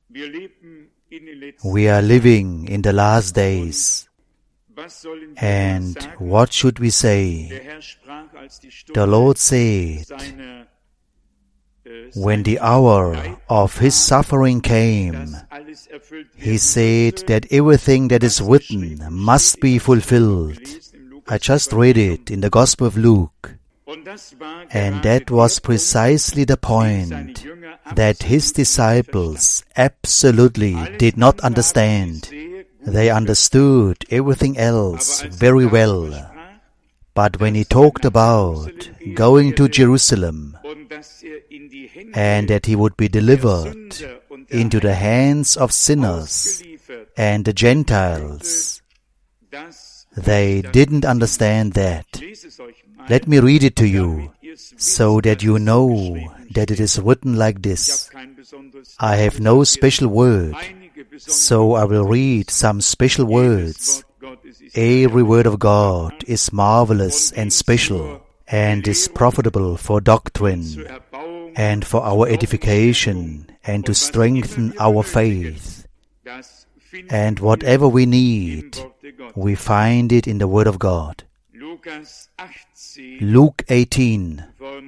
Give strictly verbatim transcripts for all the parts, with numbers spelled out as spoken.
We are living in the last days. And what should we say? The Lord said, when the hour of His suffering came, He said that everything that is written must be fulfilled. I just read it in the Gospel of Luke. And that was precisely the point that His disciples absolutely did not understand. They understood everything else very well. But when He talked about going to Jerusalem and that He would be delivered into the hands of sinners and the Gentiles, they didn't understand that. Let me read it to you, so that you know that it is written like this. I have no special word, so I will read some special words. Every word of God is marvelous and special, and is profitable for doctrine, and for our edification, and to strengthen our faith. And whatever we need, we find it in the Word of God. Luke eighteen,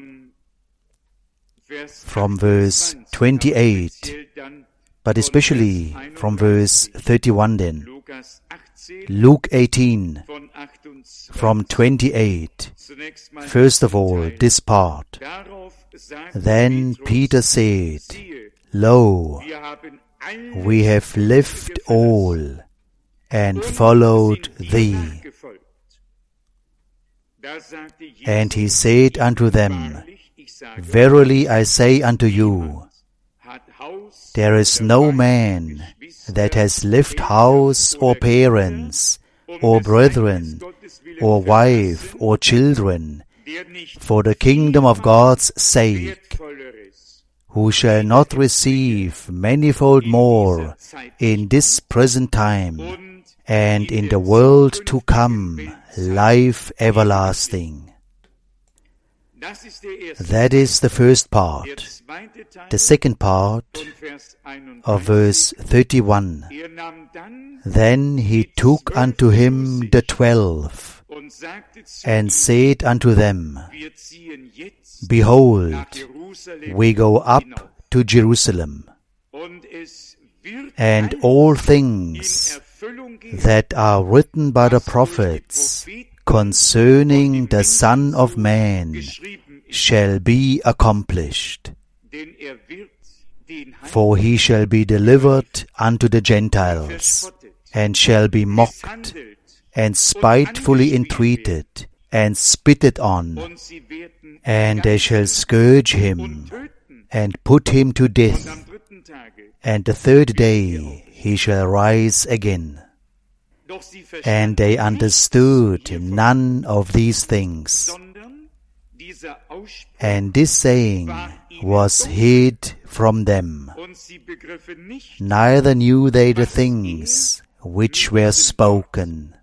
from verse twenty-eight, but especially from verse thirty-one then. Luke eighteen, from twenty-eight. First of all, this part. Then Peter said, Lo, we have left all and followed thee. And he said unto them, Verily I say unto you, there is no man that has left house or parents, or brethren, or wife, or children, for the kingdom of God's sake, who shall not receive manifold more in this present time, and in the world to come life everlasting. That is the first part. The second part of verse thirty-one. Then he took unto him the twelve, and said unto them, Behold, we go up to Jerusalem, and all things that are written by the prophets concerning the Son of Man shall be accomplished. For he shall be delivered unto the Gentiles, and shall be mocked, and spitefully entreated, and spitted on, and they shall scourge him, and put him to death, and the third day he shall rise again. And they understood none of these things. And this saying was hid from them. Neither knew they the things which were spoken.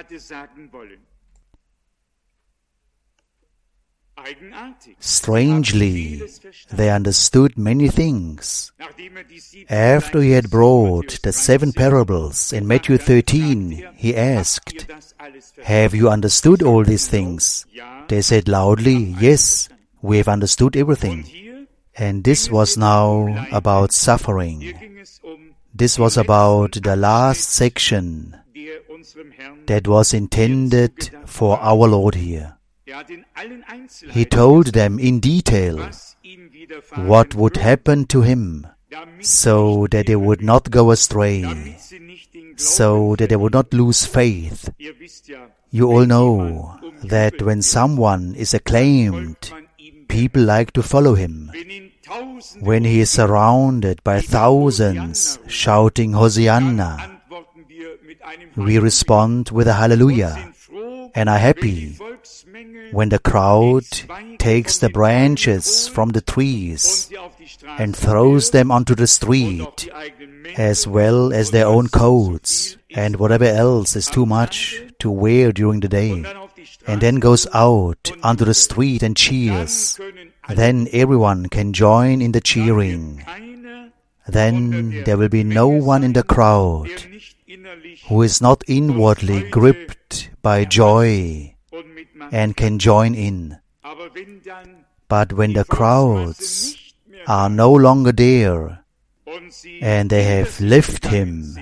Strangely, they understood many things. After he had brought the seven parables in Matthew thirteen, he asked, Have you understood all these things? They said loudly, Yes, we have understood everything. And this was now about suffering. This was about the last section that was intended for our Lord here. He told them in detail what would happen to him, so that they would not go astray, so that they would not lose faith. You all know that when someone is acclaimed, people like to follow him. When he is surrounded by thousands shouting Hosanna, we respond with a hallelujah and are happy. When the crowd takes the branches from the trees and throws them onto the street, as well as their own coats and whatever else is too much to wear during the day, and then goes out onto the street and cheers, then everyone can join in the cheering. then there will be no one in the crowd who is not inwardly gripped by joy and can join in. But when the crowds are no longer there and they have left Him,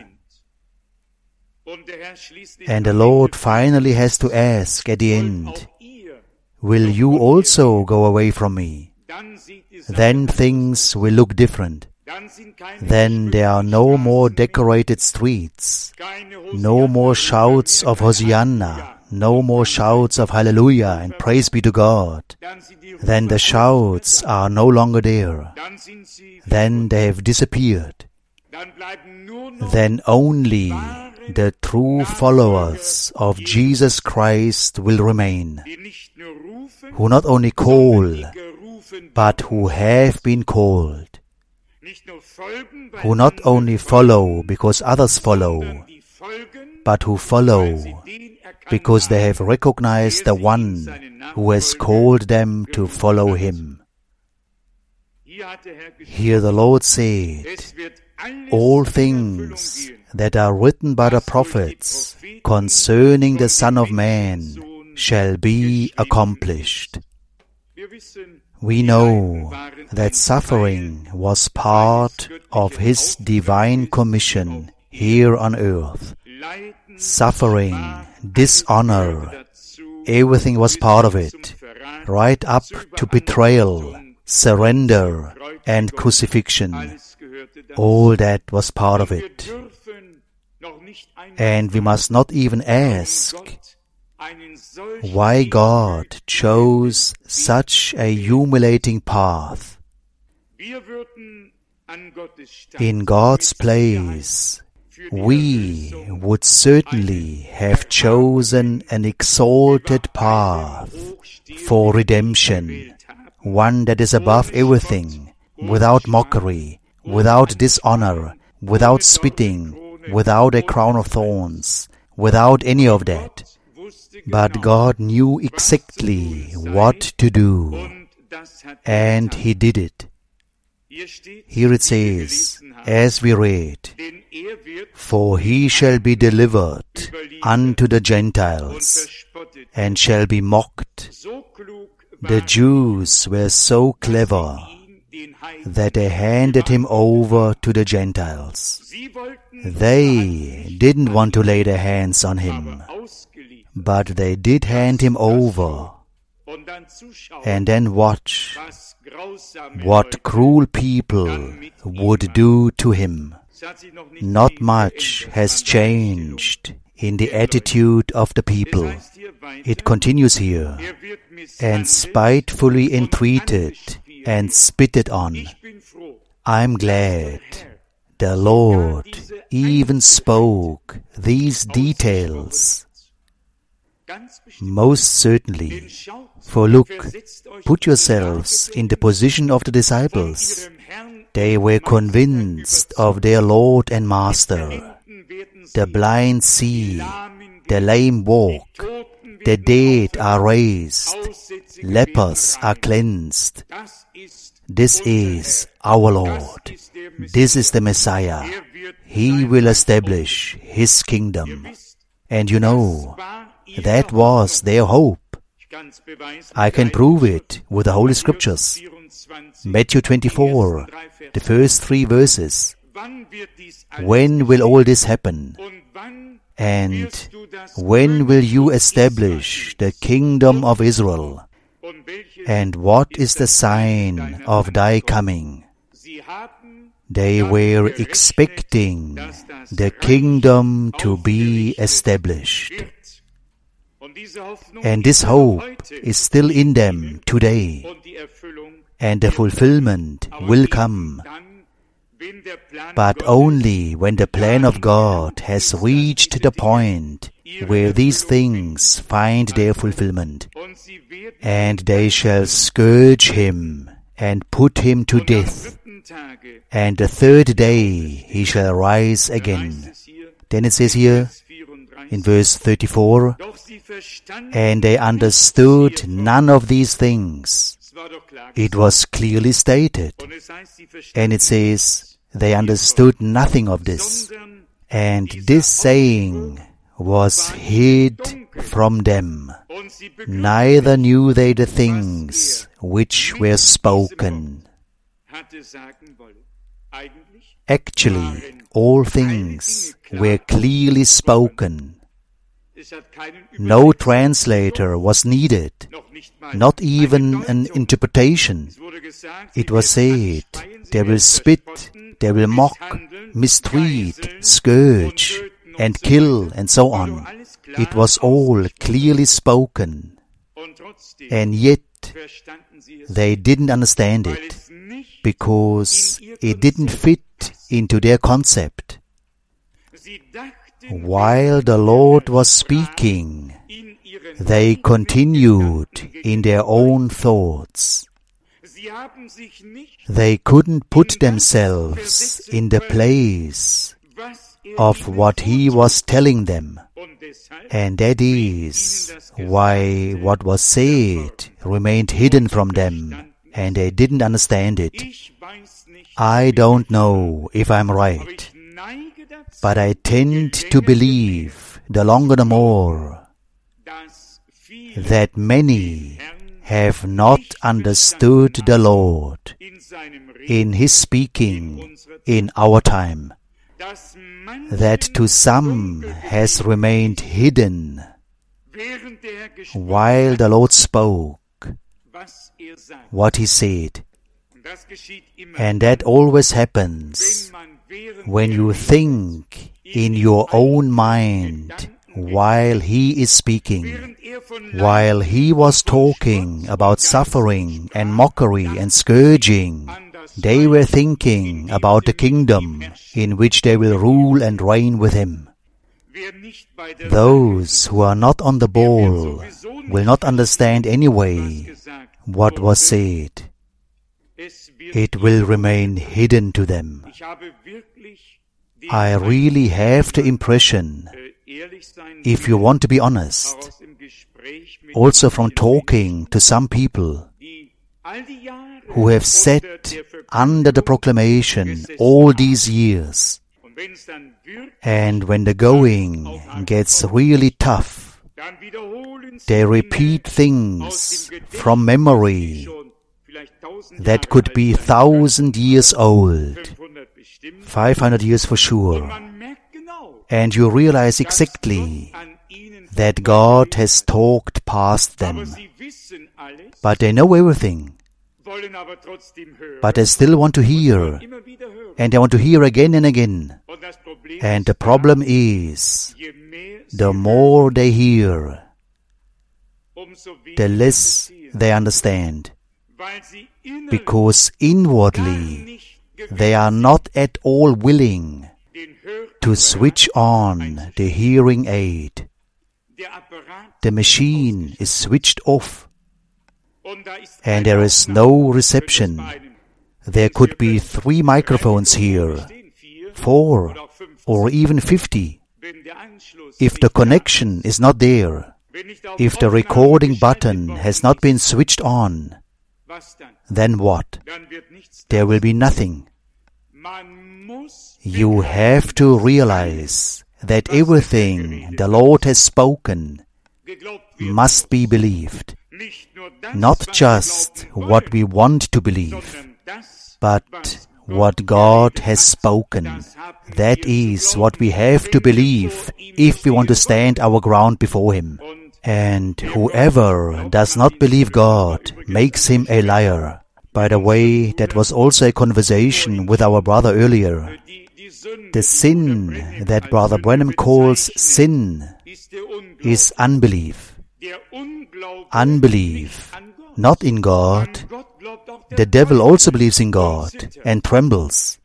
and the Lord finally has to ask at the end, will you also go away from me? Then things will look different. Then there are no more decorated streets, no more shouts of Hosanna, no more shouts of Hallelujah and praise be to God. Then the shouts are no longer there. Then they have disappeared. Then only the true followers of Jesus Christ will remain, who not only call, but who have been called, who not only follow because others follow, but who follow because they have recognized the one who has called them to follow Him. Here the Lord said, all things that are written by the prophets concerning the Son of Man shall be accomplished. We know that suffering was part of His divine commission here on earth. Suffering, dishonor, everything was part of it, right up to betrayal, surrender, and crucifixion. All that was part of it. And we must not even ask why God chose such a humiliating path. In God's place, we would certainly have chosen an exalted path for redemption, one that is above everything, without mockery, without dishonor, without spitting, without a crown of thorns, without any of that. But God knew exactly what to do, and He did it. Here it says, as we read, for He shall be delivered unto the Gentiles, and shall be mocked. The Jews were so clever that they handed Him over to the Gentiles. They didn't want to lay their hands on Him, but they did hand Him over, and then watch what cruel people would do to Him. Not much has changed in the attitude of the people. It continues here, and spitefully entreated and spitted on. I'm glad the Lord even spoke these details. Most certainly. For look, put yourselves in the position of the disciples. They were convinced of their Lord and Master. The blind see, the lame walk, the dead are raised, lepers are cleansed. This is our Lord. This is the Messiah. He will establish His kingdom. And you know, that was their hope. I can prove it with the Holy Scriptures. Matthew twenty-four, the first three verses. When will all this happen? And when will you establish the kingdom of Israel? And what is the sign of thy coming? They were expecting the kingdom to be established. And this hope is still in them today. And the fulfillment will come. But only when the plan of God has reached the point where these things find their fulfillment. And they shall scourge Him and put Him to death. And the third day He shall rise again. Then it says here, in verse thirty-four, and they understood none of these things. It was clearly stated. And it says, they understood nothing of this, and this saying was hid from them. Neither knew they the things which were spoken. Actually, all things were clearly spoken. No translator was needed, not even an interpretation. It was said, they will spit, they will mock, mistreat, scourge, and kill, and so on. It was all clearly spoken. And yet, they didn't understand it, because it didn't fit into their concept. While the Lord was speaking, they continued in their own thoughts. They couldn't put themselves in the place of what He was telling them. And that is why what was said remained hidden from them, and they didn't understand it. I don't know if I'm right, but I tend to believe, the longer the more, that many have not understood the Lord in His speaking in our time, that to some has remained hidden while the Lord spoke what He said. And that always happens when you think in your own mind while He is speaking. While He was talking about suffering and mockery and scourging, they were thinking about the kingdom in which they will rule and reign with Him. Those who are not on the ball will not understand anyway what was said. It will remain hidden to them. I really have the impression, if you want to be honest, also from talking to some people who have sat under the proclamation all these years, and when the going gets really tough, they repeat things from memory that could be thousand years old, five hundred years for sure, and you realize exactly that God has talked past them. But they know everything, but they still want to hear, and they want to hear again and again. And the problem is, the more they hear, the less they understand, because inwardly they are not at all willing to switch on the hearing aid. The machine is switched off, and there is no reception. There could be three microphones here, four, or even fifty. If the connection is not there, if the recording button has not been switched on, then what? There will be nothing. You have to realize that everything the Lord has spoken must be believed. Not just what we want to believe, but what God has spoken. That is what we have to believe if we want to stand our ground before Him. And whoever does not believe God makes him a liar. By the way, that was also a conversation with our brother earlier. The sin that Brother Branham calls sin is unbelief. Unbelief, not in God. The devil also believes in God and trembles.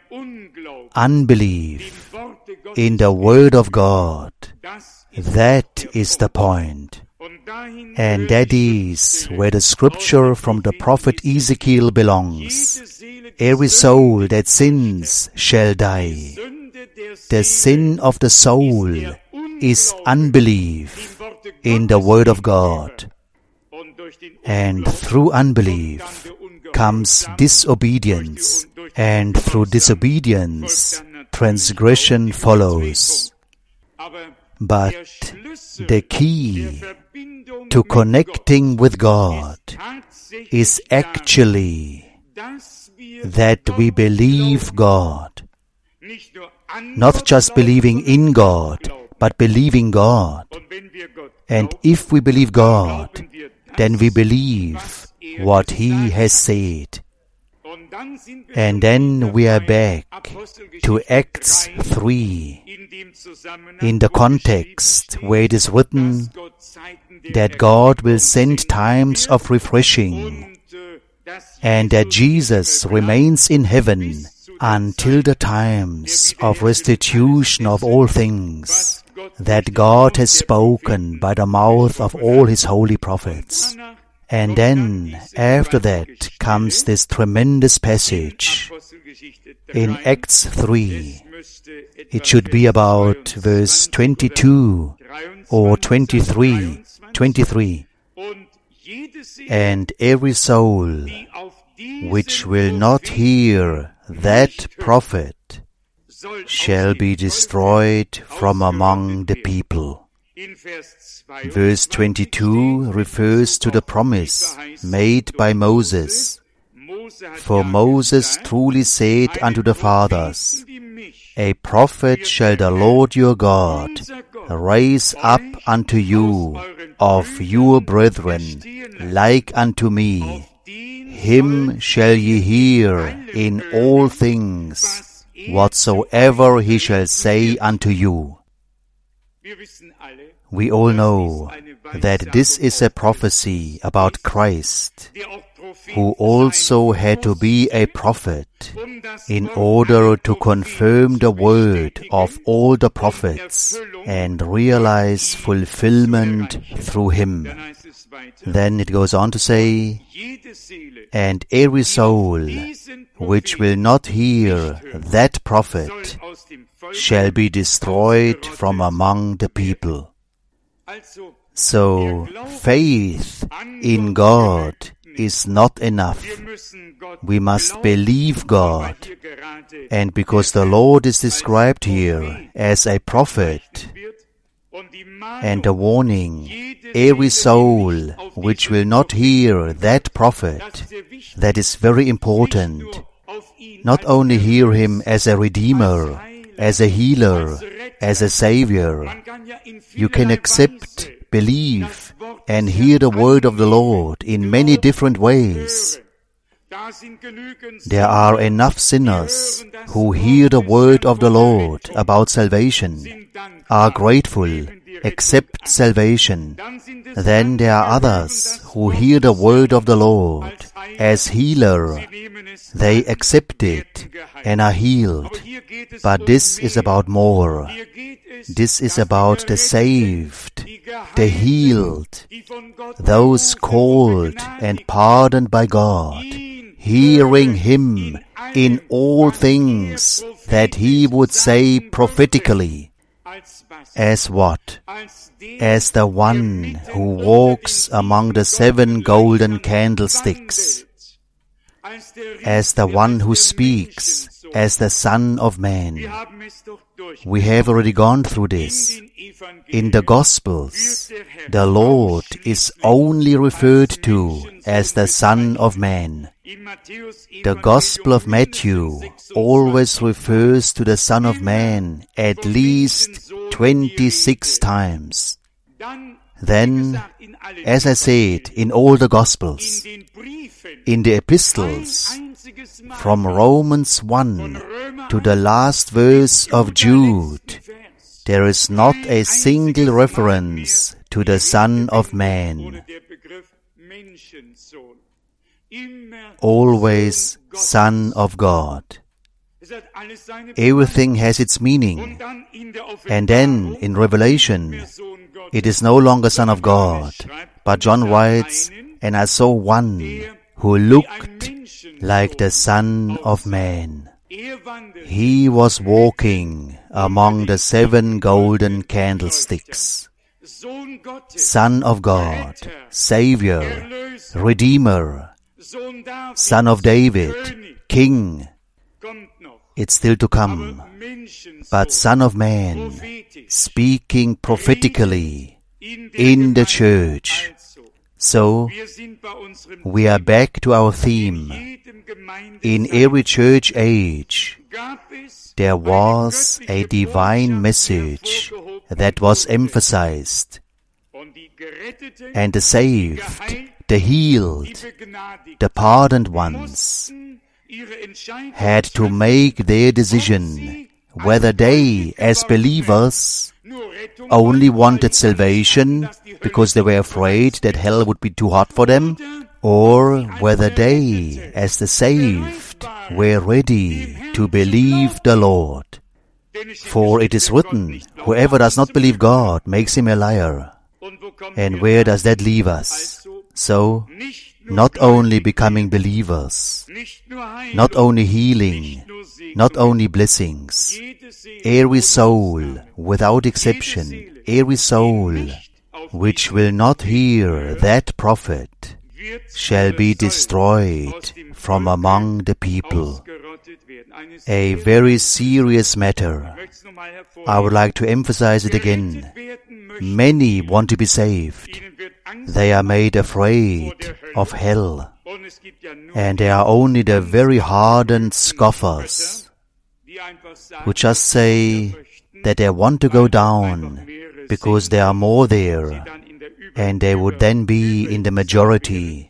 Unbelief in the Word of God. That is the point. And that is where the scripture from the prophet Ezekiel belongs. Every soul that sins shall die. The sin of the soul is unbelief in the Word of God. And through unbelief comes disobedience, and through disobedience, transgression follows. But the key to connecting with God is actually that we believe God. Not just believing in God, but believing God. And if we believe God, then we believe what He has said. And then we are back to Acts three, in the context where it is written that God will send times of refreshing, and that Jesus remains in heaven until the times of restitution of all things that God has spoken by the mouth of all His holy prophets. And then, after that, comes this tremendous passage in Acts three. It should be about verse twenty-two or twenty-three, twenty-three. And every soul which will not hear that prophet shall be destroyed from among the people. Verse twenty-two refers to the promise made by Moses. For Moses truly said unto the fathers, A prophet shall the Lord your God raise up unto you of your brethren, like unto me. Him shall ye hear in all things, whatsoever he shall say unto you. We all know that this is a prophecy about Christ, who also had to be a prophet in order to confirm the word of all the prophets and realize fulfillment through him. Then it goes on to say, and every soul which will not hear that prophet shall be destroyed from among the people. So, faith in God is not enough. We must believe God. And because the Lord is described here as a prophet, and the warning, every soul which will not hear that prophet, that is very important. Not only hear him as a redeemer, as a healer, as a savior. You can accept, believe, and hear the word of the Lord in many different ways. There are enough sinners who hear the word of the Lord about salvation, are grateful, accept salvation. Then there are others who hear the word of the Lord as healer. They accept it and are healed. But this is about more. This is about the saved, the healed, those called and pardoned by God, hearing Him in all things that He would say prophetically. As what? As the one who walks among the seven golden candlesticks. As the one who speaks as the Son of Man. We have already gone through this. In the Gospels, the Lord is only referred to as the Son of Man. The Gospel of Matthew always refers to the Son of Man at least twenty-six times. Then, as I said, in all the Gospels, in the epistles, from Romans one to the last verse of Jude, there is not a single reference to the Son of Man. Always Son of God. Everything has its meaning. And then, in Revelation, it is no longer Son of God. But John writes, and I saw one who looked like the Son of Man. He was walking among the seven golden candlesticks. Son of God, Savior, Redeemer, Son of David, King, It's still to come. But Son of Man, speaking prophetically in the church. So, we are back to our theme. In every church age, there was a divine message that was emphasized. And the saved, the healed, the pardoned ones had to make their decision whether they, as believers, only wanted salvation because they were afraid that hell would be too hot for them, or whether they, as the saved, were ready to believe the Lord. For it is written, whoever does not believe God makes him a liar. And where does that leave us? So, not only becoming believers, not only healing, not only blessings, every soul, without exception, every soul which will not hear that prophet shall be destroyed from among the people. A very serious matter. I would like to emphasize it again. Many want to be saved. They are made afraid of hell. And they are only the very hardened scoffers who just say that they want to go down because there are more there, and they would then be in the majority.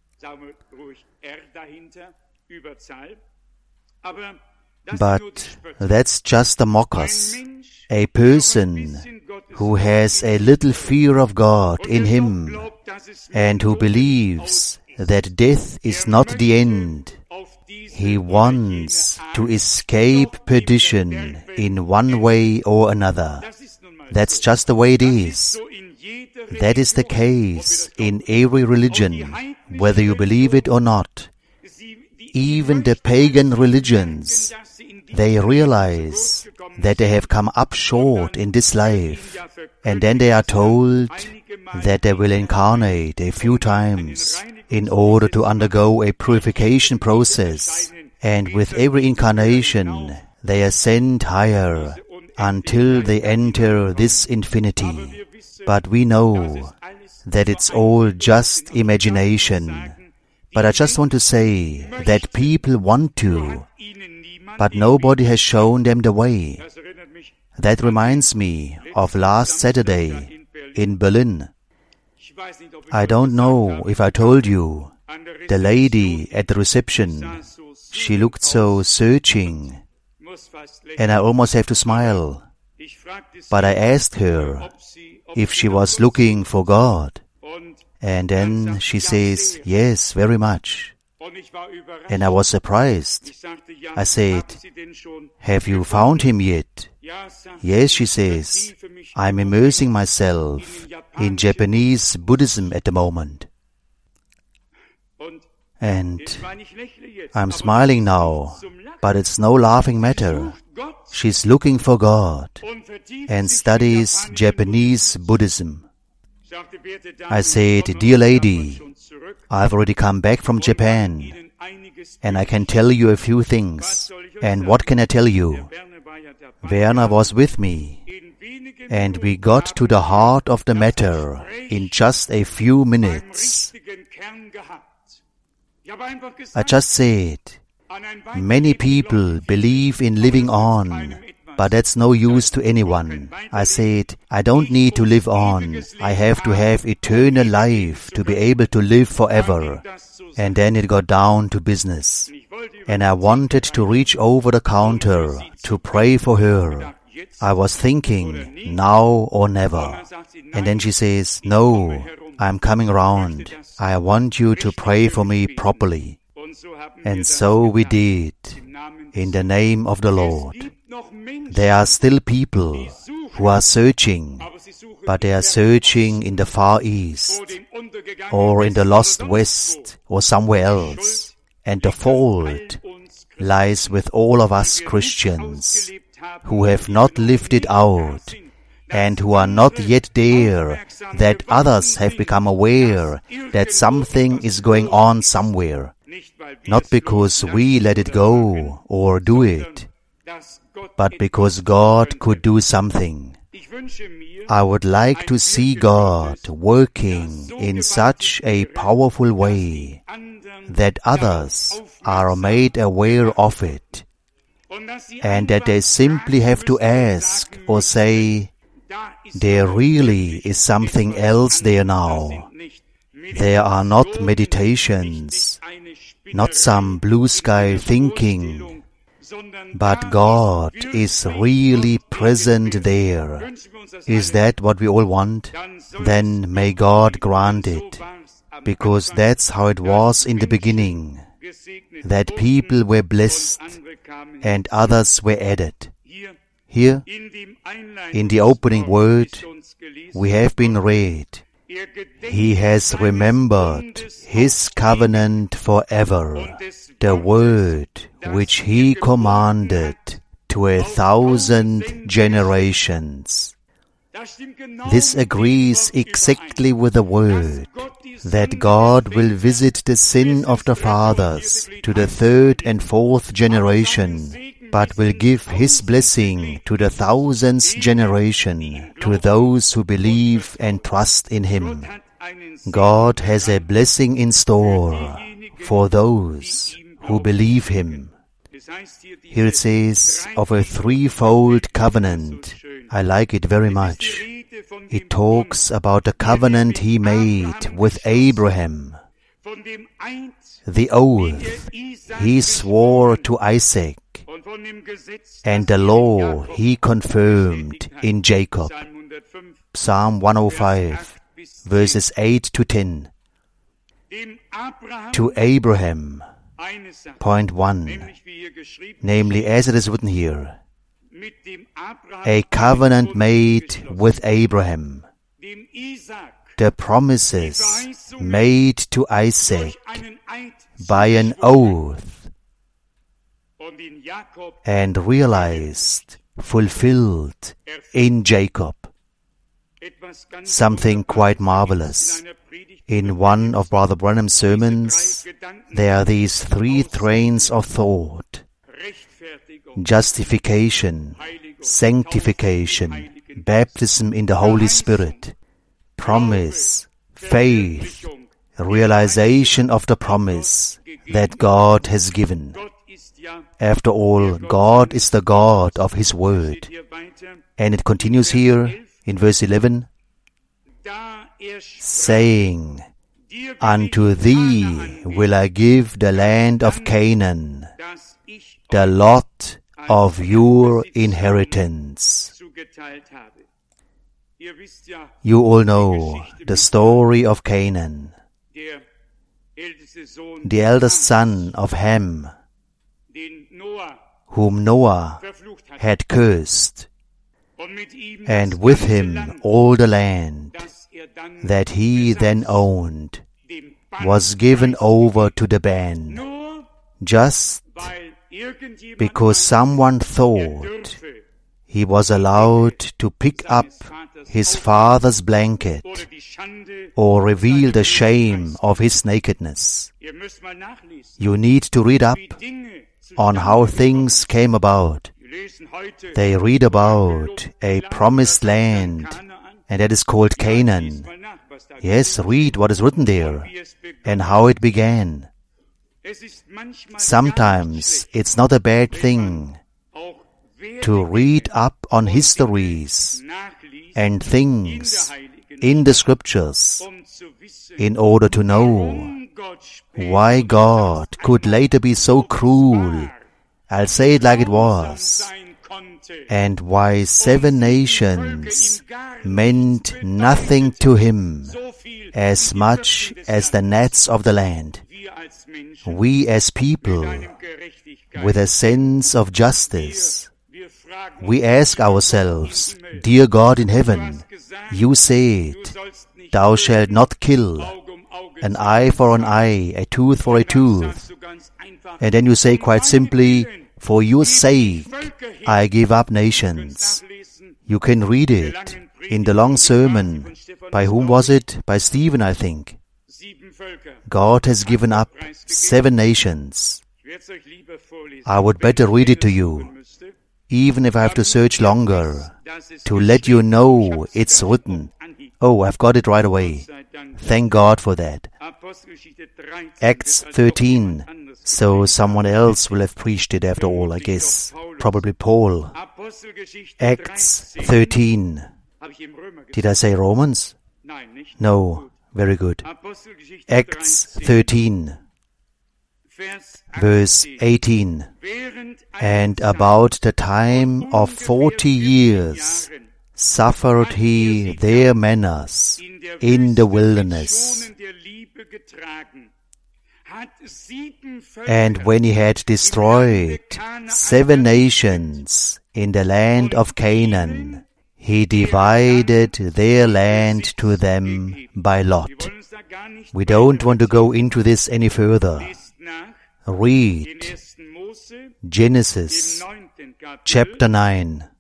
But that's just the mockers. A person who has a little fear of God in him and who believes that death is not the end. He wants to escape perdition in one way or another. That's just the way it is. That is the case in every religion, whether you believe it or not. Even the pagan religions, they realize that they have come up short in this life, and then they are told that they will incarnate a few times in order to undergo a purification process, and with every incarnation they ascend higher until they enter this infinity. But we know that it's all just imagination. But I just want to say that people want to, but nobody has shown them the way. That reminds me of last Saturday in Berlin. I don't know if I told you, the lady at the reception, she looked so searching, and I almost have to smile. But I asked her if she was looking for God. And then she says, yes, very much. And I was surprised. I said, have you found him yet? Yes, she says, I'm immersing myself in Japanese Buddhism at the moment. And I'm smiling now, but it's no laughing matter. She's looking for God and studies Japanese Buddhism. I said, dear lady, I've already come back from Japan, and I can tell you a few things. And what can I tell you? Werner was with me, and we got to the heart of the matter in just a few minutes. I just said, many people believe in living on, but that's no use to anyone. I said, I don't need to live on. I have to have eternal life to be able to live forever. And then it got down to business. And I wanted to reach over the counter to pray for her. I was thinking, now or never. And then she says, no, I'm coming around. I want you to pray for me properly. And so we did, in the name of the Lord. There are still people who are searching, but they are searching in the Far East, or in the Lost West, or somewhere else. And the fault lies with all of us Christians, who have not lived it out, and who are not yet there, that others have become aware that something is going on somewhere. not because we let it go or do it, but because God could do something. I would like to see God working in such a powerful way that others are made aware of it, and that they simply have to ask or say, there really is something else there now. There are not meditations, not some blue sky thinking, but God is really present there. Is that what we all want? Then may God grant it, because that's how it was in the beginning, that people were blessed and others were added. Here, in the opening word, we have been read, He has remembered His covenant forever, the word which He commanded to a thousand generations. This agrees exactly with the word that God will visit the sin of the fathers to the third and fourth generation, but will give His blessing to the thousandth generation, to those who believe and trust in Him. God has a blessing in store for those who believe Him. Here it says of a threefold covenant. I like it very much. It talks about the covenant He made with Abraham, the oath He swore to Isaac, and the law He confirmed in Jacob. Psalm one oh five, verses eight to ten. To Abraham, point one, namely as it is written here, a covenant made with Abraham, the promises made to Isaac by an oath, and realized, fulfilled in Jacob. Something quite marvelous. In one of Brother Branham's sermons, there are these three trains of thought: justification, sanctification, baptism in the Holy Spirit, promise, faith, realization of the promise that God has given. After all, God is the God of His Word. And it continues here in verse eleven, saying, unto thee will I give the land of Canaan, the lot of your inheritance. You all know the story of Canaan, the eldest son of Ham, whom Noah had cursed, and with him all the land that he then owned was given over to the ban, just because someone thought he was allowed to pick up his father's blanket or reveal the shame of his nakedness. You need to read up on how things came about. They read about a promised land, and that is called Canaan. Yes, read what is written there and how it began. Sometimes it's not a bad thing to read up on histories and things in the Scriptures in order to know why God could later be so cruel, I'll say it like it was, and why seven nations meant nothing to Him as much as the gnats of the land. We as people, with a sense of justice, we ask ourselves, dear God in heaven, you said, thou shalt not kill, an eye for an eye, a tooth for a tooth. And then you say quite simply, for your sake, I give up nations. You can read it in the long sermon. By whom was it? By Stephen, I think. God has given up seven nations. I would better read it to you, even if I have to search longer, to let you know it's written. Oh, I've got it right away. Thank God for that. Acts thirteen. So someone else will have preached it after all, I guess. Probably Paul. Acts thirteen. Did I say Romans? No. Very good. Acts thirteen. Verse eighteen. And about the time of forty years suffered he their manners in the wilderness. And when he had destroyed seven nations in the land of Canaan, he divided their land to them by lot. We don't want to go into this any further. Read Genesis chapter nine.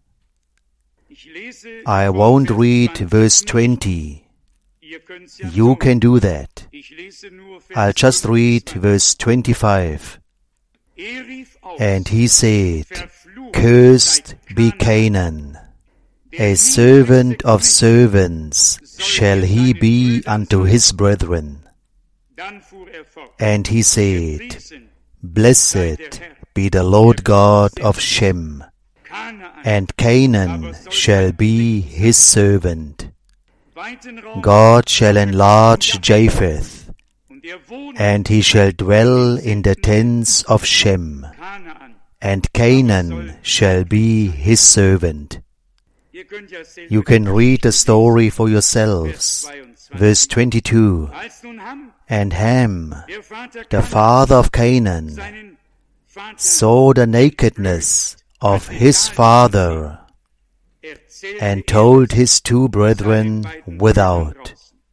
I won't read verse twenty. You can do that. I'll just read verse twenty-five. And he said, Cursed be Canaan, a servant of servants shall he be unto his brethren. And he said, Blessed be the Lord God of Shem, and Canaan shall be his servant. God shall enlarge Japheth, and he shall dwell in the tents of Shem, and Canaan shall be his servant. You can read the story for yourselves. Verse twenty-two. And Ham, the father of Canaan, saw the nakedness of his father, and told his two brethren without.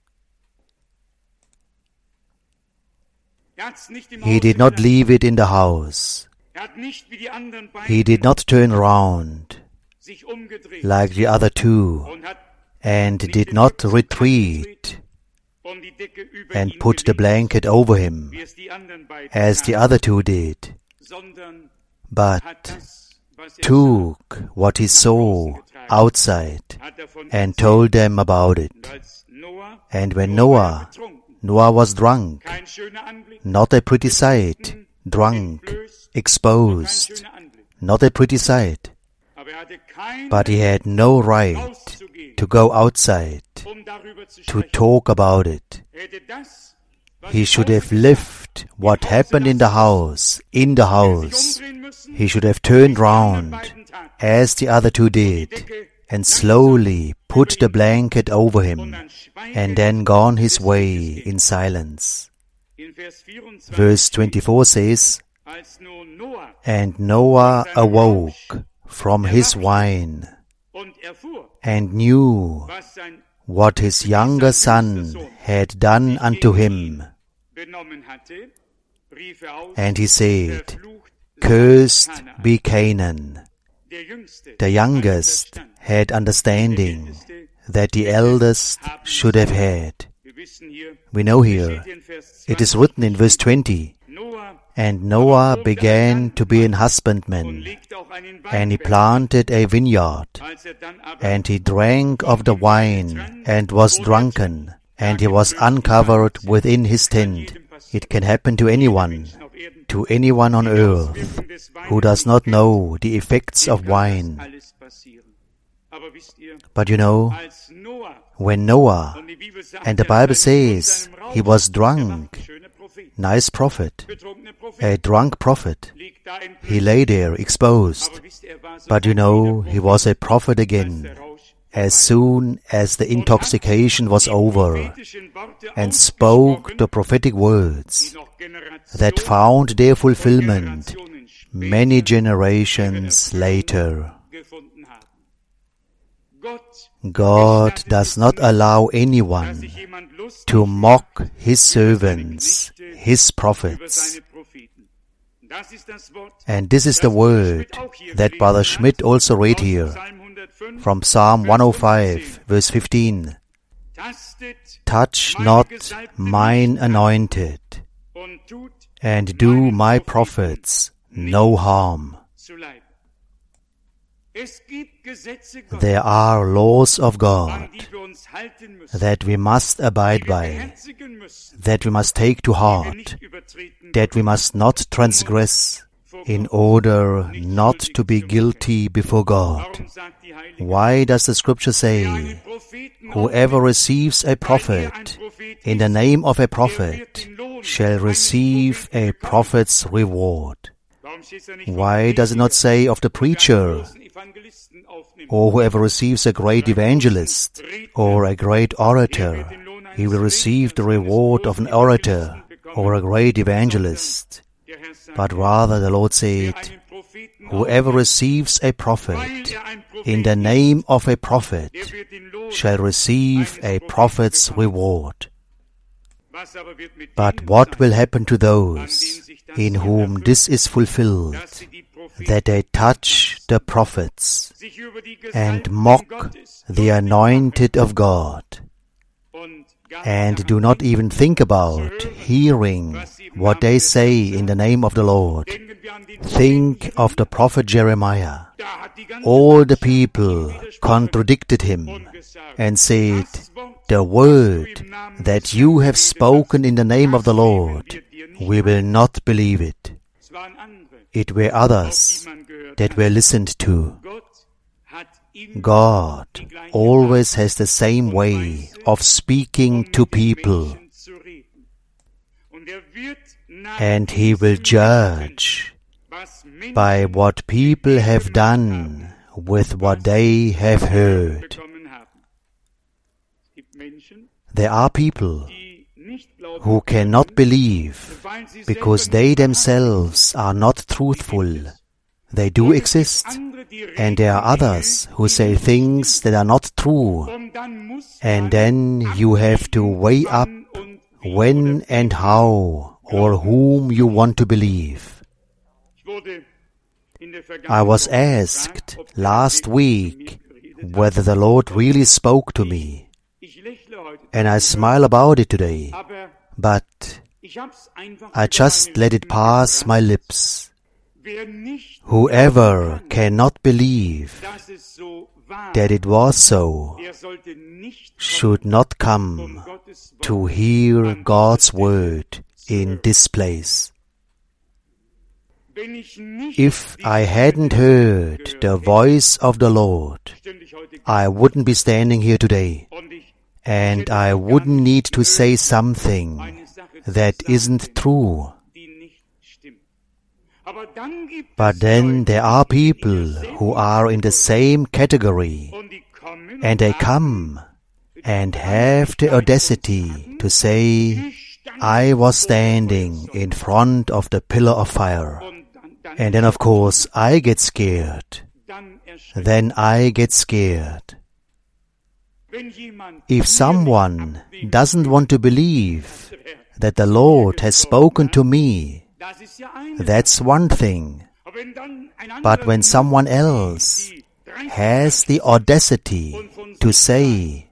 He did not leave it in the house. He did not turn round like the other two, and did not retreat and put the blanket over him as the other two did, but took what he saw outside and told them about it. And when Noah, Noah was drunk, not a pretty sight, drunk, exposed, not a pretty sight, but he had no right to go outside to talk about it. He should have left what happened in the house, in the house. He should have turned round, as the other two did, and slowly put the blanket over him, and then gone his way in silence. Verse twenty-four says, And Noah awoke from his wine, and knew what his younger son had done unto him. And he said, Cursed be Canaan. The youngest had understanding that the eldest should have had. We know here, it is written in verse twenty, And Noah began to be an husbandman, and he planted a vineyard, and he drank of the wine, and was drunken, and he was uncovered within his tent. It can happen to anyone, to anyone on earth, who does not know the effects of wine. But you know, when Noah, and the Bible says he was drunk, nice prophet, a drunk prophet, he lay there exposed. But you know, he was a prophet again, as soon as the intoxication was over, and spoke the prophetic words that found their fulfillment many generations later. God does not allow anyone to mock His servants, His prophets. And this is the word that Brother Schmidt also read here from Psalm one oh five, verse fifteen. touch not mine anointed, and do my prophets no harm. There are laws of God that we must abide by, that we must take to heart, that we must not transgress in order not to be guilty before God. Why does the scripture say, whoever receives a prophet in the name of a prophet shall receive a prophet's reward? Why does it not say of the preacher, or whoever receives a great evangelist or a great orator, he will receive the reward of an orator or a great evangelist? But rather the Lord said, whoever receives a prophet in the name of a prophet shall receive a prophet's reward. But what will happen to those in whom this is fulfilled, that they touch the prophets and mock the anointed of God, and do not even think about hearing what they say in the name of the Lord? Think of the prophet Jeremiah. All the people contradicted him and said, the word that you have spoken in the name of the Lord, we will not believe it. It were others that were listened to. God always has the same way of speaking to people, and He will judge by what people have done with what they have heard. There are people who cannot believe because they themselves are not truthful. They do exist, and there are others who say things that are not true, and then you have to weigh up when and how or whom you want to believe. I was asked last week whether the Lord really spoke to me, and I smile about it today, but I just let it pass my lips. Whoever cannot believe that it was so should not come to hear God's word in this place. If I hadn't heard the voice of the Lord, I wouldn't be standing here today, and I wouldn't need to say something that isn't true. But then there are people who are in the same category, and they come and have the audacity to say, I was standing in front of the pillar of fire. And then of course I get scared. Then I get scared. If someone doesn't want to believe that the Lord has spoken to me, that's one thing. But when someone else has the audacity to say,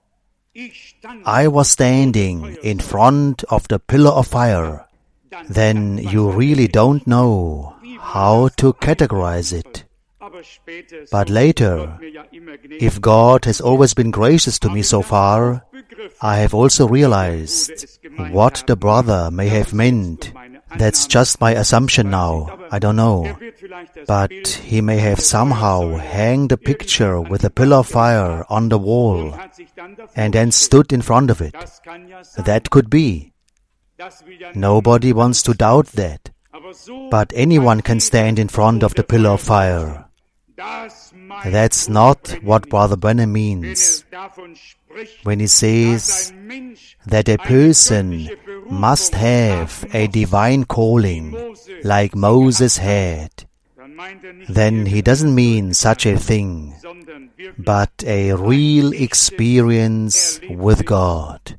I was standing in front of the pillar of fire, then you really don't know how to categorize it. But later, if God has always been gracious to me so far, I have also realized what the brother may have meant. That's just my assumption now, I don't know. But he may have somehow hanged a picture with a pillar of fire on the wall and then stood in front of it. That could be. Nobody wants to doubt that. But anyone can stand in front of the pillar of fire. That's not what Brother Branham means when he says that a person must have a divine calling like Moses had. Then he doesn't mean such a thing, but a real experience with God.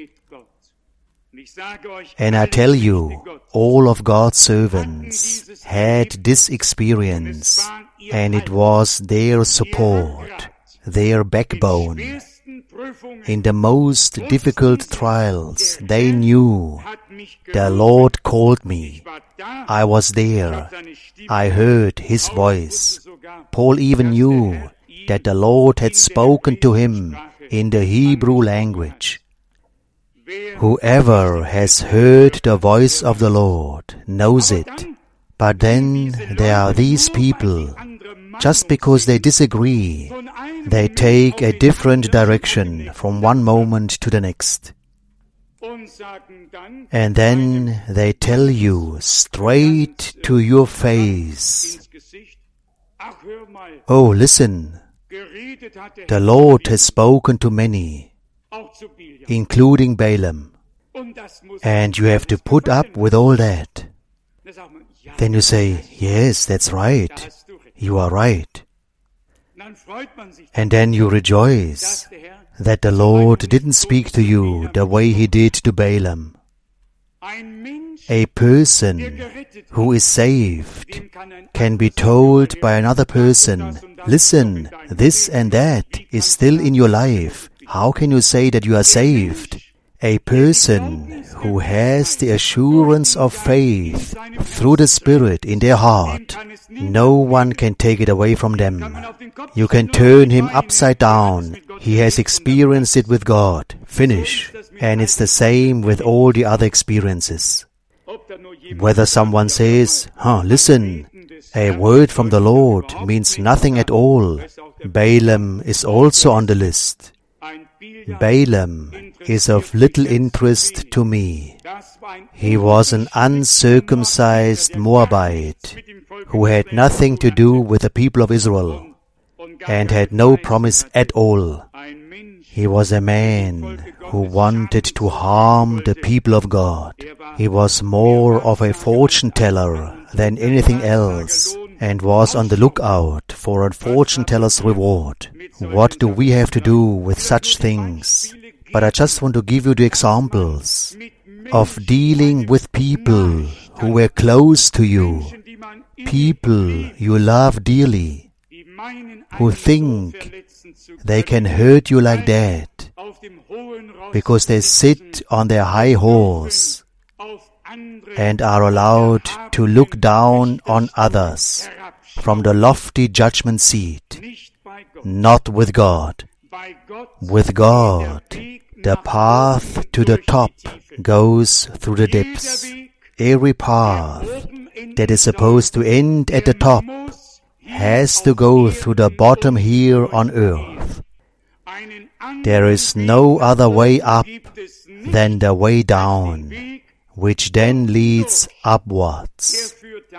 And I tell you, all of God's servants had this experience, and it was their support, their backbone. In the most difficult trials, they knew, the Lord called me. I was there. I heard His voice. Paul even knew that the Lord had spoken to him in the Hebrew language. Whoever has heard the voice of the Lord knows it. But then there are these people, just because they disagree, they take a different direction from one moment to the next. And then they tell you straight to your face, "Oh, listen, the Lord has spoken to many, including Balaam, and you have to put up with all that." Then you say, "Yes, that's right. You are right." And then you rejoice that the Lord didn't speak to you the way He did to Balaam. A person who is saved can be told by another person, "Listen, this and that is still in your life. How can you say that you are saved?" A person who has the assurance of faith through the Spirit in their heart, no one can take it away from them. You can turn him upside down. He has experienced it with God. Finish. And it's the same with all the other experiences. Whether someone says, huh, listen, a word from the Lord means nothing at all. Balaam is also on the list. Balaam is of little interest to me. He was an uncircumcised Moabite who had nothing to do with the people of Israel and had no promise at all. He was a man who wanted to harm the people of God. He was more of a fortune teller than anything else and was on the lookout for a fortune teller's reward. What do we have to do with such things? But I just want to give you the examples of dealing with people who were close to you, people you love dearly, who think they can hurt you like that because they sit on their high horse and are allowed to look down on others from the lofty judgment seat. Not with God. With God, the path to the top goes through the depths. Every path that is supposed to end at the top has to go through the bottom here on earth. There is no other way up than the way down, which then leads upwards.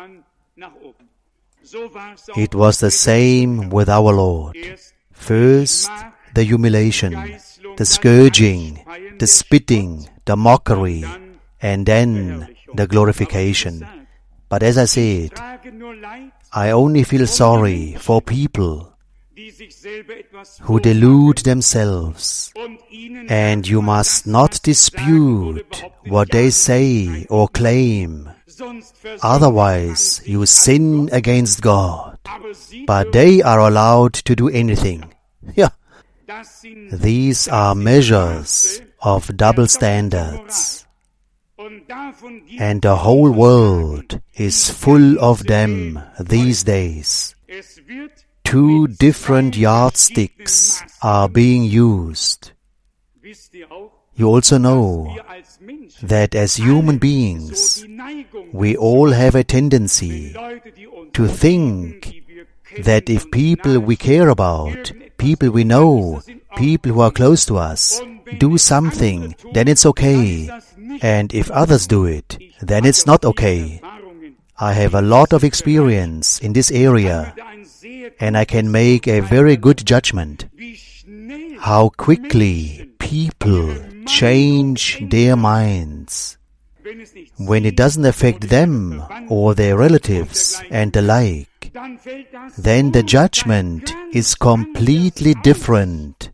It was the same with our Lord. First, the humiliation, the scourging, the spitting, the mockery, and then the glorification. But as I said, I only feel sorry for people who delude themselves, and you must not dispute what they say or claim. Otherwise, you sin against God. But they are allowed to do anything. Yeah. These are measures of double standards. And the whole world is full of them these days. Two different yardsticks are being used. You also know that as human beings, we all have a tendency to think that if people we care about, people we know, people who are close to us, do something, then it's okay. And if others do it, then it's not okay. I have a lot of experience in this area, and I can make a very good judgment how quickly people change their minds when it doesn't affect them or their relatives and the like. Then the judgment is completely different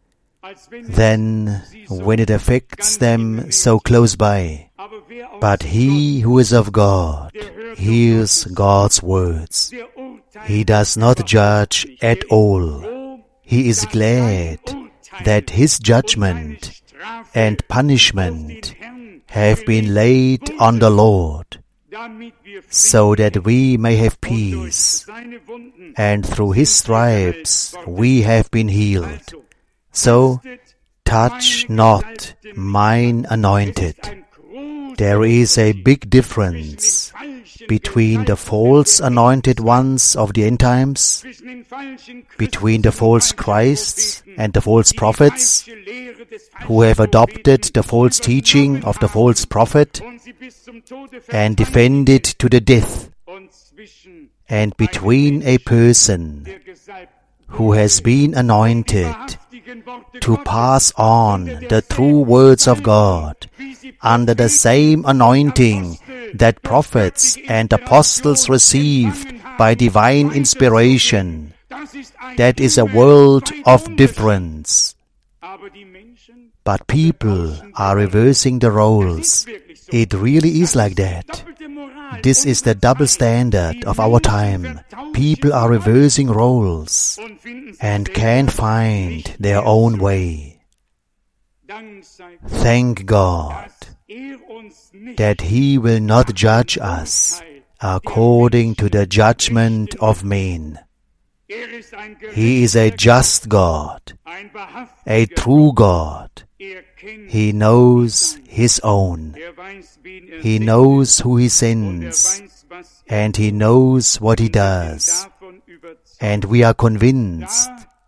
than when it affects them so close by. But he who is of God hears God's words. He does not judge at all. He is glad that his judgment and punishment have been laid on the Lord, so that we may have peace, and through his stripes we have been healed. So, touch not mine anointed. There is a big difference between the false anointed ones of the end times, between the false Christs and the false prophets, who have adopted the false teaching of the false prophet and defend it to the death, and between a person who has been anointed to pass on the true words of God under the same anointing that prophets and apostles received by divine inspiration. That is a world of difference. But people are reversing the roles. It really is like that. This is the double standard of our time. People are reversing roles and can't find their own way. Thank God that He will not judge us according to the judgment of men. He is a just God, a true God. He knows His own. He knows who He sends, and He knows what He does. And we are convinced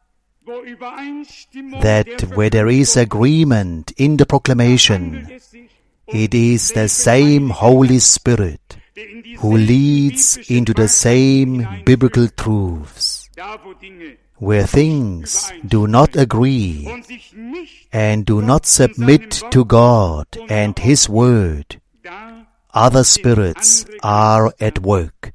that where there is agreement in the proclamation, it is the same Holy Spirit who leads into the same biblical truths. Where things do not agree and do not submit to God and His Word, other spirits are at work.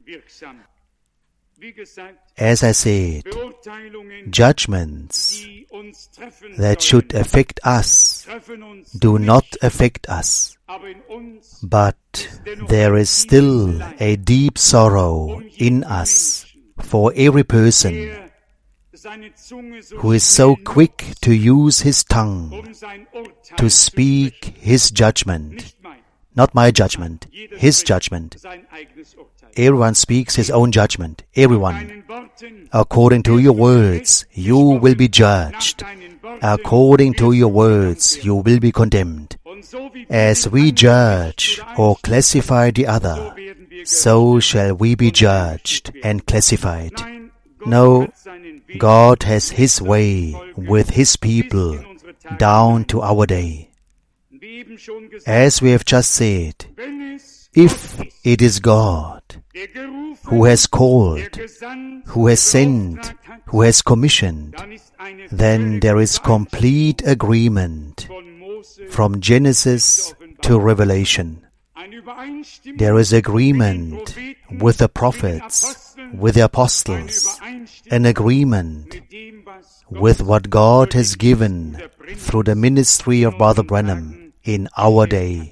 As I said, judgments that should affect us do not affect us. But there is still a deep sorrow in us for every person who is so quick to use his tongue to speak his judgment. Not my judgment, his judgment. Everyone speaks his own judgment. Everyone. According to your words, you will be judged. According to your words, you will be condemned. As we judge or classify the other, so shall we be judged and classified. No, God has His way with His people down to our day. As we have just said, if it is God who has called, who has sent, who has commissioned, then there is complete agreement from Genesis to Revelation. There is agreement with the prophets, with the apostles, an agreement with what God has given through the ministry of Brother Branham in our day.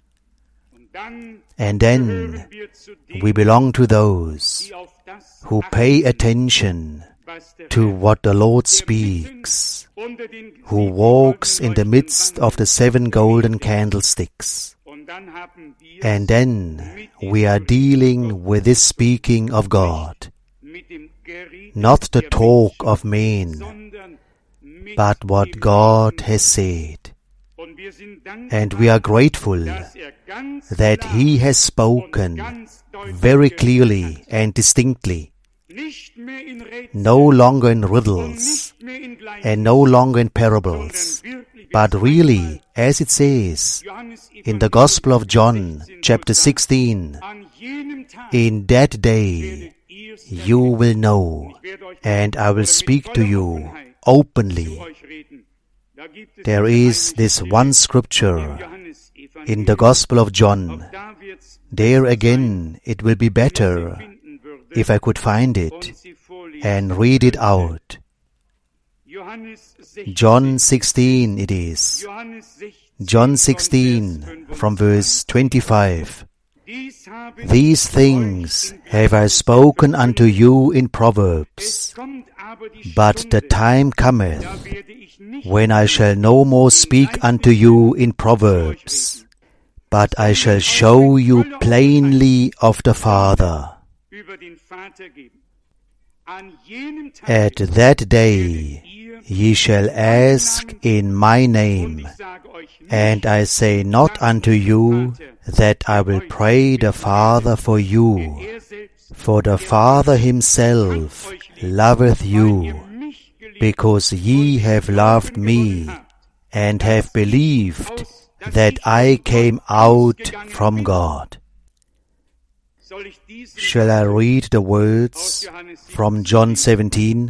And then we belong to those who pay attention to what the Lord speaks, who walks in the midst of the seven golden candlesticks. And then we are dealing with this speaking of God, not the talk of men, but what God has said. And we are grateful that He has spoken very clearly and distinctly, no longer in riddles and no longer in parables, but really, as it says in the Gospel of John, chapter sixteen, in that day you will know, and I will speak to you openly. There is this one scripture in the Gospel of John. There again, it will be better if I could find it and read it out. John sixteen it is. John sixteen from verse twenty-five. These things have I spoken unto you in Proverbs, but the time cometh, when I shall no more speak unto you in proverbs, but I shall show you plainly of the Father. At that day ye shall ask in my name, and I say not unto you that I will pray the Father for you, for the Father himself loveth you, because ye have loved me, and have believed that I came out from God. Shall I read the words from John seventeen?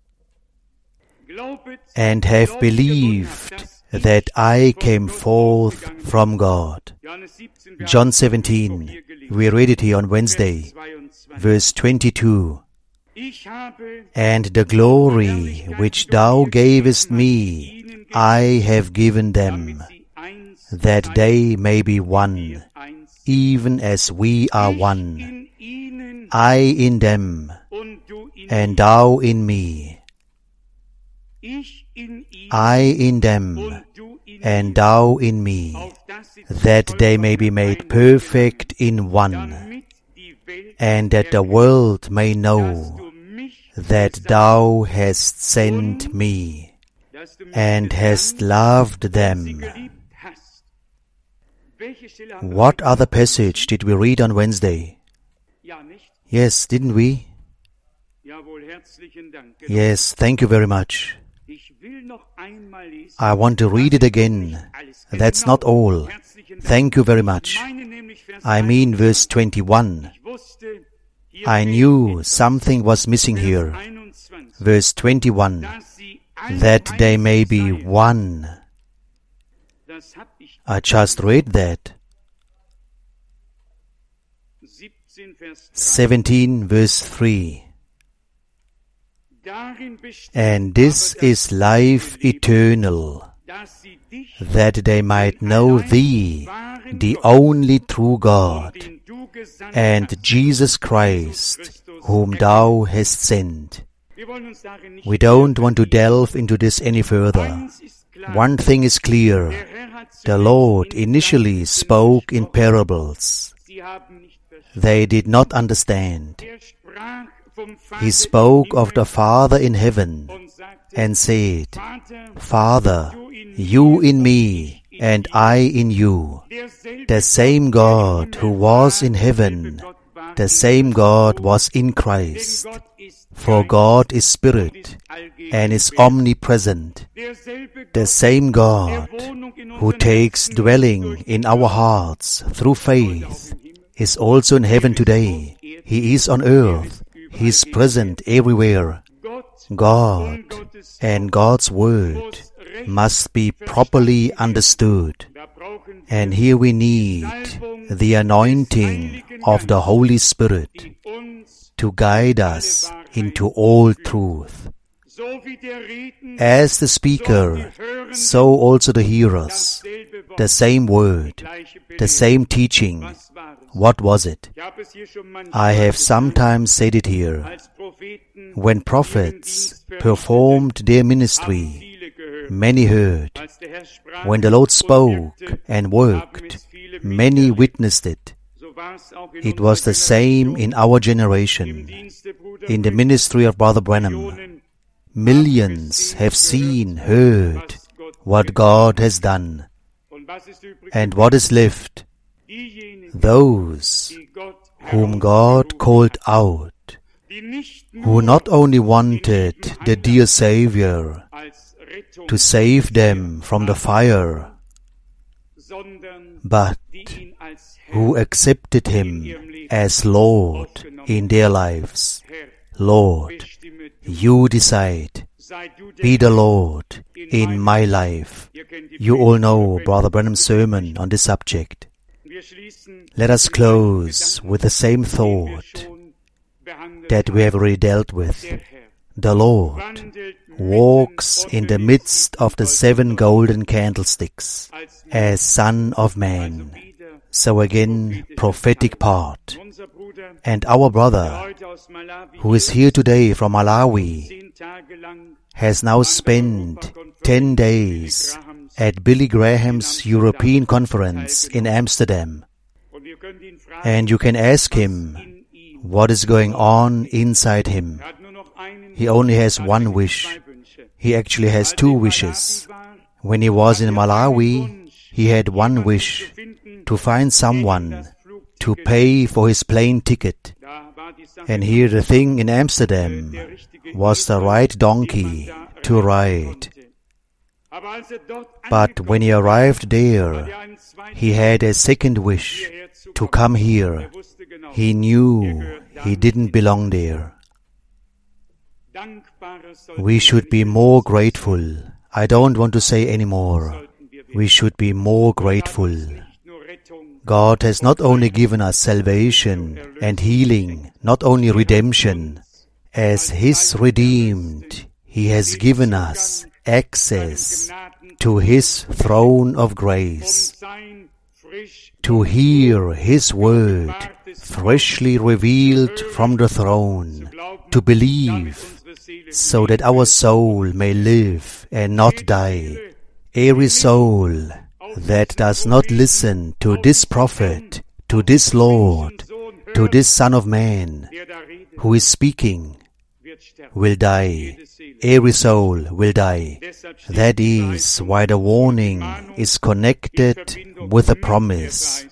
And have believed that I came forth from God. John seventeen, we read it here on Wednesday, verse twenty-two. And the glory which thou gavest me, I have given them, that they may be one, even as we are one. I in them, and thou in me. I in them, and thou in me, that they may be made perfect in one, and that the world may know that thou hast sent me, and hast loved them. What other passage did we read on Wednesday? Yes, didn't we? Yes, thank you very much. I want to read it again. That's not all. Thank you very much. I mean verse twenty-one. I knew something was missing here. Verse twenty-one. That they may be one. I just read that. seventeen verse three. And this is life eternal, that they might know Thee, the only true God, and Jesus Christ, whom Thou hast sent. We don't want to delve into this any further. One thing is clear. The Lord initially spoke in parables. They did not understand. He spoke of the Father in heaven and said, Father, you in me and I in you. The same God who was in heaven, the same God was in Christ. For God is Spirit and is omnipresent. The same God who takes dwelling in our hearts through faith is also in heaven today. He is on earth. He is present everywhere. God and God's Word must be properly understood. And here we need the anointing of the Holy Spirit to guide us into all truth. As the speaker, so also the hearers. The same word, the same teaching. What was it? I have sometimes said it here. When prophets performed their ministry, many heard. When the Lord spoke and worked, many witnessed it. It was the same in our generation. In the ministry of Brother Branham, millions have seen, heard what God has done. And what is left? Those whom God called out, who not only wanted the dear Savior to save them from the fire, but who accepted Him as Lord in their lives. Lord, you decide. Be the Lord in my life. You all know Brother Branham's sermon on this subject. Let us close with the same thought that we have already dealt with. The Lord walks in the midst of the seven golden candlesticks as Son of Man. So again, prophetic part. And our brother, who is here today from Malawi, has now spent ten days at Billy Graham's European Conference in Amsterdam. And you can ask him what is going on inside him. He only has one wish. He actually has two wishes. When he was in Malawi, he had one wish, to find someone to pay for his plane ticket. And here the thing in Amsterdam was the right donkey to ride. But when he arrived there, he had a second wish, to come here. He knew he didn't belong there. We should be more grateful. I don't want to say any more. We should be more grateful. God has not only given us salvation and healing, not only redemption. As His redeemed, He has given us access to His throne of grace, to hear His word freshly revealed from the throne, to believe, so that our soul may live and not die. Every soul that does not listen to this prophet, to this Lord, to this Son of Man who is speaking, will die. Every soul will die. That is why the warning is connected with a promise.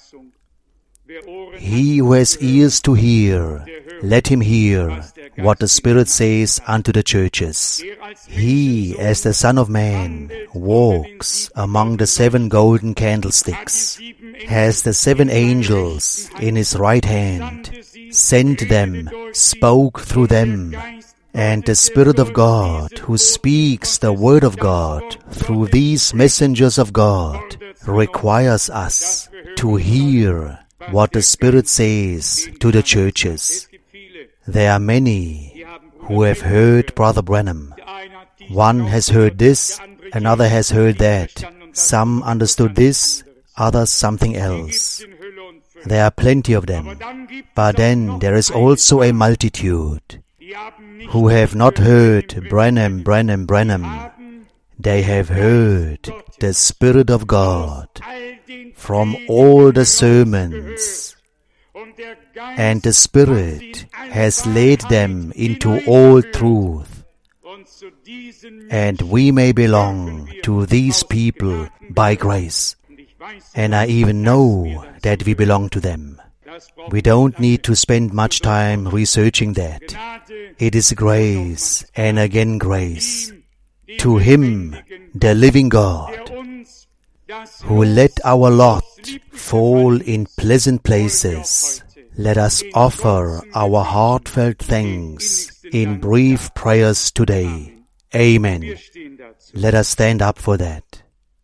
He who has ears to hear, let him hear what the Spirit says unto the churches. He, as the Son of Man, walks among the seven golden candlesticks, has the seven angels in His right hand, sent them, spoke through them, and the Spirit of God, who speaks the Word of God through these messengers of God, requires us to hear what the Spirit says to the churches. There are many who have heard Brother Branham. One has heard this, another has heard that. Some understood this, others something else. There are plenty of them. But then there is also a multitude who have not heard Branham, Branham, Branham. They have heard the Spirit of God from all the sermons, and the Spirit has led them into all truth. And we may belong to these people by grace. And I even know that we belong to them. We don't need to spend much time researching that. It is grace and again grace. To Him, the living God, who let our lot fall in pleasant places, let us offer our heartfelt thanks in brief prayers today. Amen. Let us stand up for that.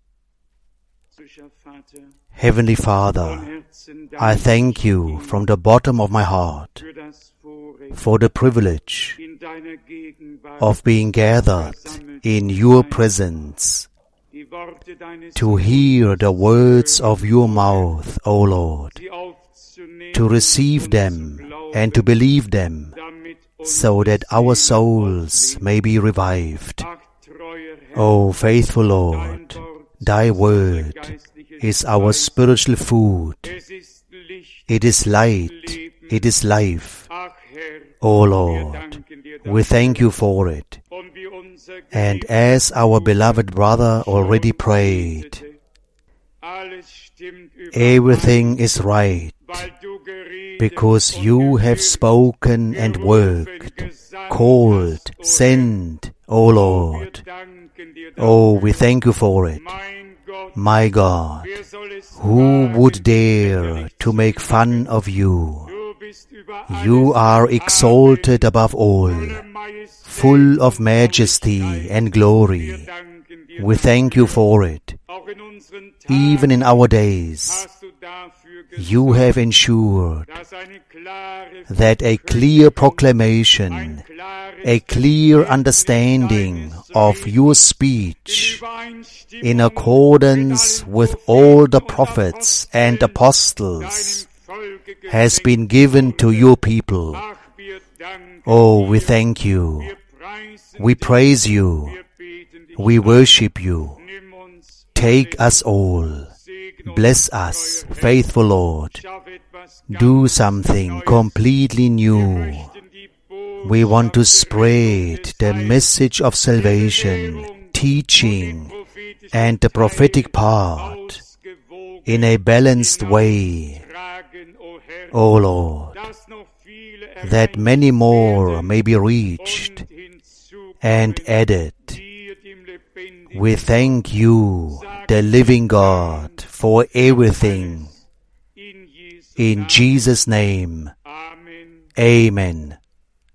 Heavenly Father, I thank You from the bottom of my heart for the privilege of being gathered in Your presence, to hear the words of Your mouth, O Lord, to receive them and to believe them, so that our souls may be revived. O faithful Lord, Thy word is our spiritual food. It is light, it is life. O Lord, we thank You for it. And as our beloved brother already prayed, everything is right, because You have spoken and worked, called, sent, O Lord. Oh, we thank You for it. My God, who would dare to make fun of You? You are exalted above all, full of majesty and glory. We thank You for it. Even in our days, You have ensured that a clear proclamation, a clear understanding of Your speech, in accordance with all the prophets and apostles, has been given to Your people. Oh, we thank You. We praise you. We worship you. Take us all. Bless us, faithful Lord. Do something completely new. We want to spread the message of salvation, teaching, and the prophetic part in a balanced way. O Lord, that many more may be reached and added. We thank you, the living God, for everything. In Jesus' name, Amen.